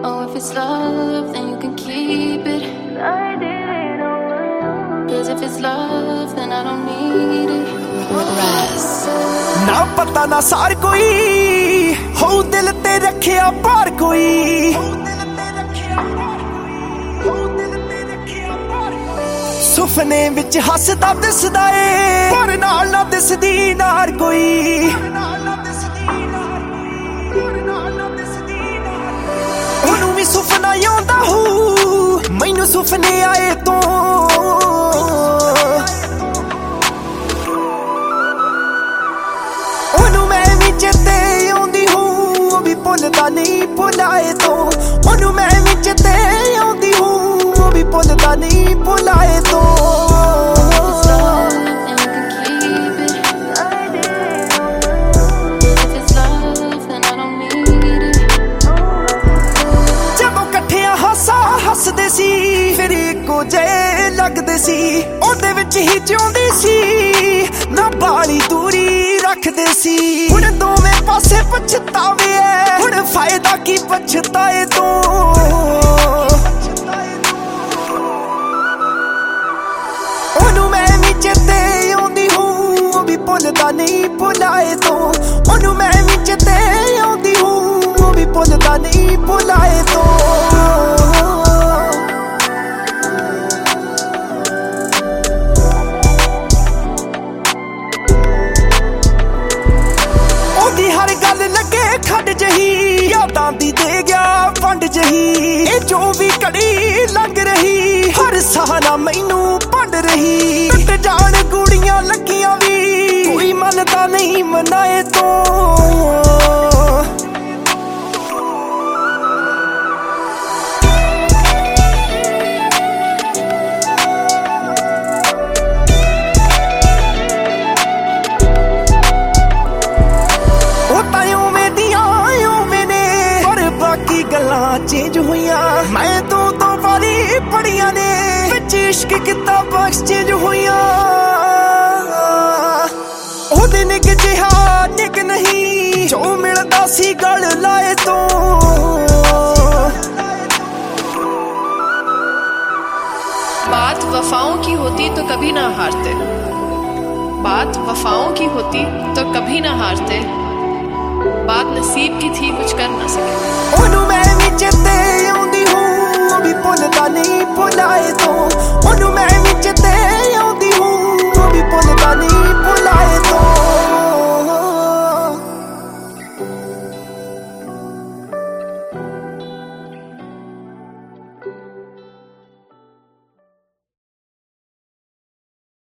Oh, if it's love, then you can keep it. I did it on my own. 'Cause if it's love, then I don't need it. Rise. ना पता ना सार कोई हो दिल ते रखिया पार कोई सुपने विच हसदा दिसदा ए पर नाल ना दिसदी नार कोई ओनू भी सुपना आउंदा हो मैनू सुपने आए तो चेते आउंदी हूँ वो भी भुलदा नहीं भुलाए तो ओनू मैं भी चेते आउंदी हूँ वो भी भुलदा नहीं भुलाए तो जदों कट्ठियां हासा हसदे सी फिर इक्को जे लगदे सी ओदे विच ही जिउंदी सी ना बाली दूरी रखदे सी हुण दोवें पासे पछतावे ऐ हुण फायदा की पछताए तो ओनू मैं भी चेते आउंदी हूँ वो भी भुलदा नहीं भुलाए तो ओनू मैं भी चेते आउंदी हूँ वो भी भुलदा नहीं भुलाए तो हर गल लगे खड जही यादां दी दे गया वंड जही ए जो भी कड़ी लंघ रही हर सहाना मैनू भंड रही टुट जान गुड़ियां लगियां भी कोई मनदा नहीं मनाए तो चेंज हुईया मैं तो बारी पढ़िया ने विच इश्क किताबां एक्सचेंज हुईया ओ दिन निक जिहा निक नहीं जो मिलदा सी गल लाए तो बात वफाओं की होती तो कभी ना हारते बात वफाओं की होती तो कभी ना हारते बात नसीब की थी कुछ कर ना सके